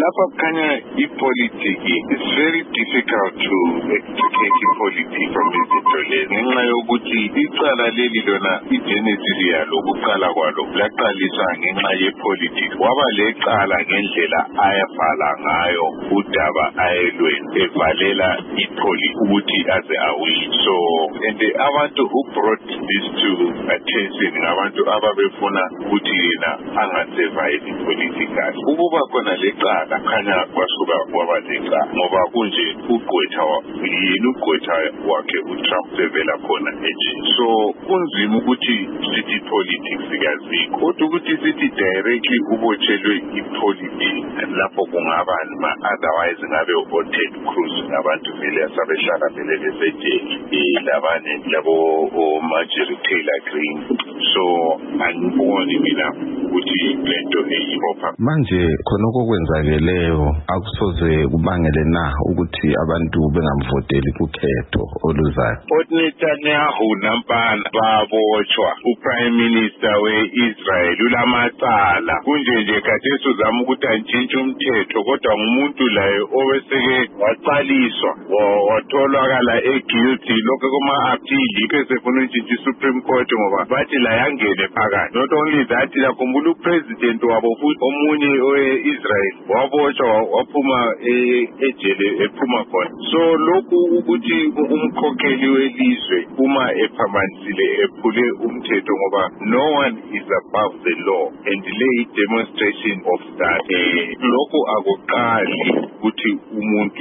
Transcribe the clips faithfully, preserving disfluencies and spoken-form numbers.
lapha kukhanya ipolitiki. It's very difficult to extricate ipolitiki from izinto lezi ngenxa yokuthi icala leli lona igenesis yalo ukuqala kwalo laqaliswa ngenxa yepolitiki. Waba lecala ngendlela ayabhala ngayo udaba ayelweni evalela ipolitiki ukuthi aze awini. So and the abantu who brought this to attention ngabantu ababefuna ukuthi yena angasurvive politically. Ukuba khona lecala khanya kwasuka kwaba lecala ngoba kunje ugqwetha yena ugqwetha wakhe uTrump sevela khona nje. So kunzima ukuthi sithi politics sikazikho kodwa ukuthi sithi directly ubotshelwe ipolitiki lapho kungaba ma otherwise ngabe uTed Cruz abantu vele asabeshaka vele besejele labane labo Marjorie Taylor Greene. So angiboni mina ukuthi lento eyibopha manje khona okwenzakeleyo akusoze kubangele na ukuthi abantu bengamvoteli kukhetho oluzayo. uNetanyahu nampana babotshwa uPrime Minister weIsrael ulamacala kunje nje kade sozama ukuthi antshintshe umthetho kodwa ngumuntu laye oweseke waqaliswa watholakala eguilty lokho kuma appeal bese funa ukuthi iSupreme Court ngoba bathi la yangene phakathi. Not only that yakhumbula upresident wabo futhi omunye oweIsrael wabotshwa waphuma ejele ephuma khona. So lokhu ukuthi umkhokheli welizwe uma ephambanisile ephule umthetho ngoba no one is above the law and lay demonstration of that. Lokhu akuqali ukuthi umuntu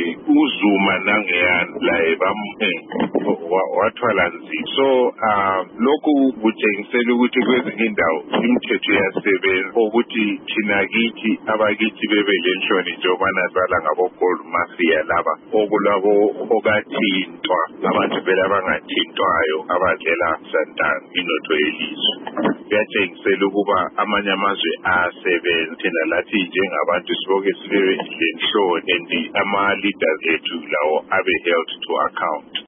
uzuma nangeyana la ebamhe wathwala nzima. So lokhu kutshengisela ukuthi kwezinye indawo imithetho yasebenza ukuthi thina kithi abakithi bebe lenhloni njengoba nazala ngabo gold mafia laba okulabo okathintwa abantu vele abangathintwayo abadlela santana inotho yelizwe. Kuyatshengisela ukuba amanye amazwe ayasebenza thina lathi njengabantu siboke sibe lenhloni and ama leaders ethu lawo abe held to account.